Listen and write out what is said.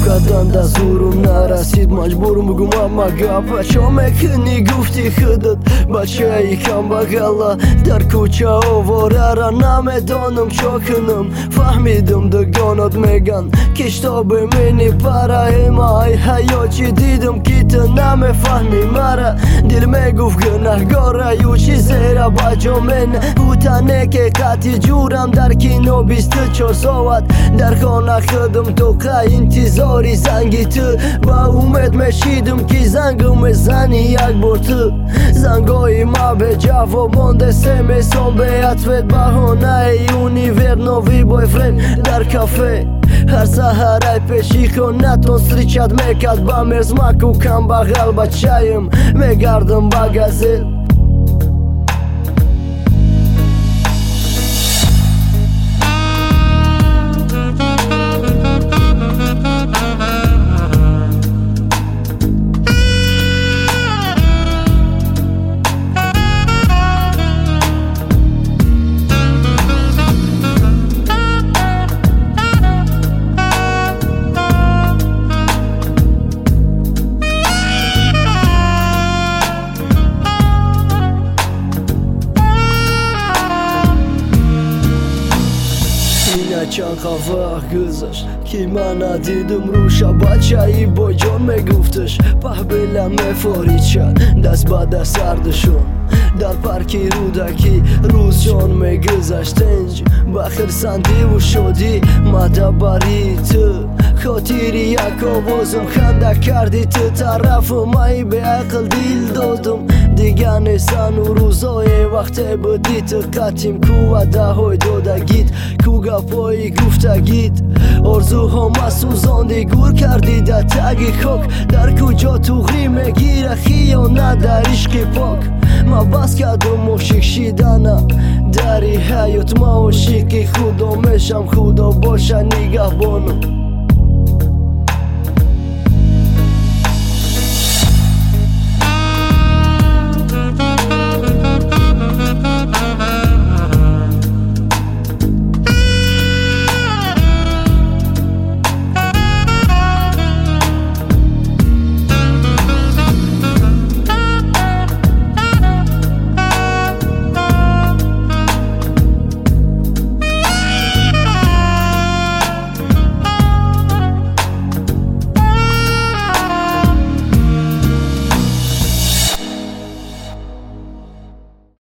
قدم دستورم نرسید مجبورم بگم اما گپ چون میکنی گفتی خودت بچه ای کم بغلا در کوچه آواره را نمیدانم چا کنم فهمیدم دگانات میگن کشتاب منی پره ما ای حیاتی دیدم که تو نمیفهمی مرا دل میگفت گناهگاره یو چیزی را بجا من بوتنه که قطعی جورم در کینو 24 ساعت در خانه خودم تو که انتظاری زنگی تو با امید میشیدم که زنگم میزنی یک بار تو زنگای ما به جواب مانده سه میسان به عطفت بهانه یونیور نوی بای فرند در کافه هر سهره پیشی کن نتون سریچت میکد با مرز مکو کم بغل بچهیم میگردم با گزل چند خفه گذشت که من ندیدم روشا بچه ای با جان میگفتش پهبیلم میفارید شد دست با دست سردشون در پرکی رودکی روز جان میگذشت انج بخیر سندی و شدی مدبری تو خاطری یک آوازم خنده کردی تو طرف مایی به عقل دیل دادم دیگه نیستن و روزای وقتی بودی تو قطیم کو و دهای دادگیت کو گپایی گفتگیت آرزوها ما سوزاندی گور کردی در تگی خاک در کجا توغری میگیره خیانت در عشق پاک ما بس کردم و شکشیدنه دری حیات ما و شیقی خدا میشم خدا باشه نگهبانم